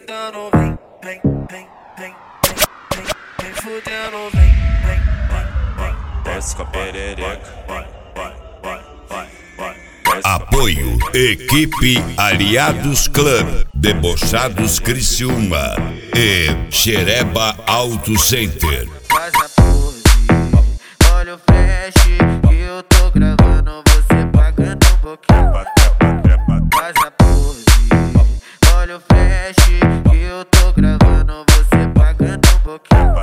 sentando, vem, vem, vem, vem, vem, vem fudendo, vem, vem, vem, desce com a perereca, vai, vai, vai, vai, vai. Apoio Equipe Aliados Club, Debochados Criciúma e Xereba Auto Center. Faz a pose, olha o flash que eu tô gravando, você pagando um pouquinho. Faz a pose, olha o flash que eu tô gravando, você pagando um pouquinho.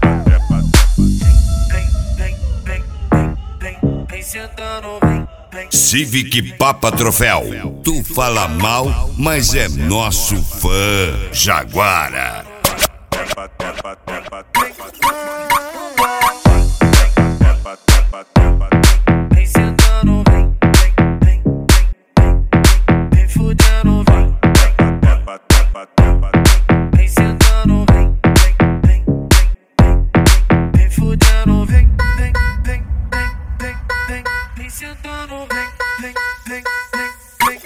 Vem, vem, vem, vem, vem, vem sentando, vem. Civic Papa Troféu. Tu fala mal, mas é nosso fã. Jaguara. Vem sentando, vem, vem, vem, vem, vem fudendo, vem. Vem sentando, vem, vem, vem, vem, vem fudendo, vem, vem, vem, vem, vem, vem sentando, vem, vem, vem, vem, vem,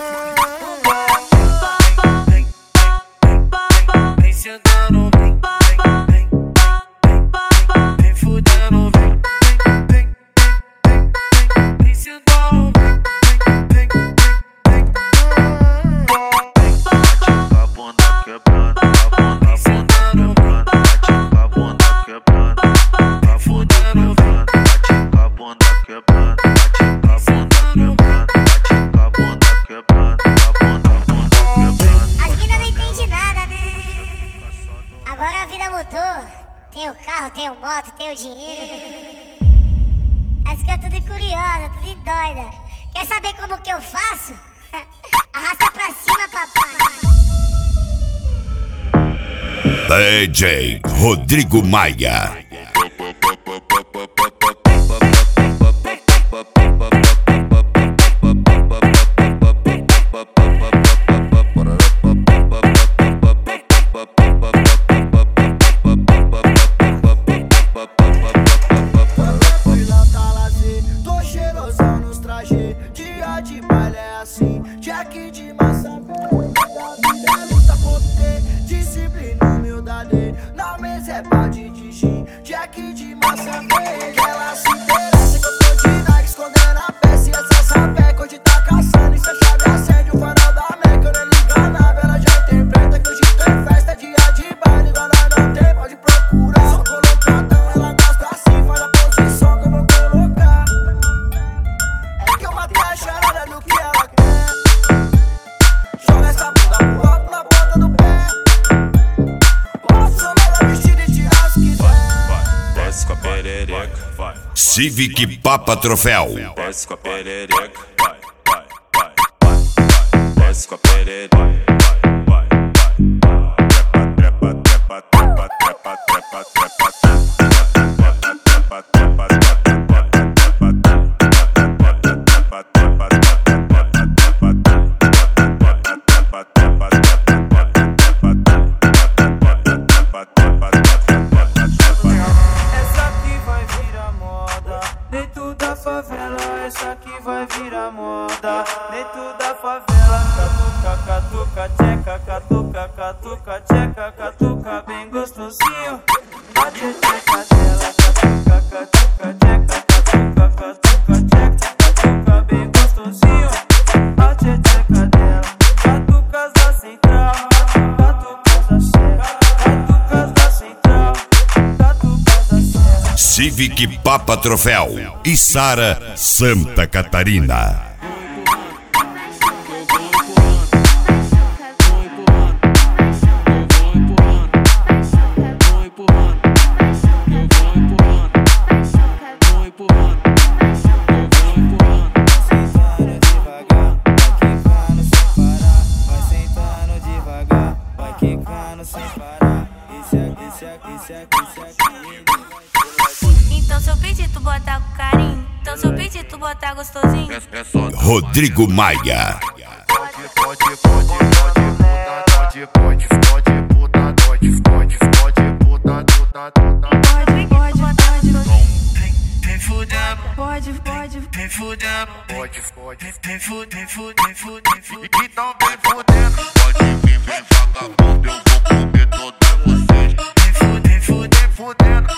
vem sentando, vem, vem, vem, vem fudendo, vem, vem, vem sentando, vem, vem, A bunda quebrando, a bunda quebrando, a bunda quebrando, a bunda quebrando, a bunda quebrando, a bunda quebrando, As minas não entendem nada, né? Agora a vida mudou. Tem o carro, tem o moto, tem o dinheiro. As que é tudo curiosa, tudo doida. Quer saber como que eu faço? Arrasta pra cima, papai. DJ Rodrigo Maia. Tô cheirosão nos trajes, dia de baile é assim, jack de massa, é luta contra disciplina, humildade, na mesa é balde de gin, jack de massa, ela se interessa que eu tô de Nike, escondendo a peça e essa sapeca, hoje tá caçando e se a chave acende o farol da Meca, eu nem liga nada, ela já interpreta que hoje tem festa, dia de baile, igual nós não tem, pode procurar, só colocadão, ela gosta assim, faz a posição que eu vou colocar. É que eu matei a charada no que ela quer. Joga essa bunda pro alto na ponta do pé. Posso chamar ela vestida e tirar se quiser. desce com a perereca, vai. Civic Papa Troféu. Desce com a perereca, vai, vai, vai, vai. Desce com a perereca, vai, vai, vai. Trepa, trepa, trepa, trepa, trepa, trepa, trepa, trepa, trepa, Essa aqui vai virar moda dentro da favela. Essa aqui vai virar moda dentro da favela. Catuca, catuca, tcheca, catuca, catuca, tcheca, catuca, bem gostosinho. Bate a tcheca dela, catuca, catuca, tcheca, catuca, catuca, tcheca, catuca, bem gostosinho. Bate a tcheca dela, catucas da central, catucas da serra, catucas da central, catucas da serra. Civic Papa Troféu. Içara, Santa Catarina. Então se eu pedir tu botar com carinho, então se eu pedir tu botar gostosinho. Rodrigo Maia. vem fudendo, Pode, vem fudendo, Pode, pode, vem fudendo, vem fudendo, vem fudendo. então vem fudendo. Pode vir vem vagabundo, eu vou comer todas vocês. Vem fudendo,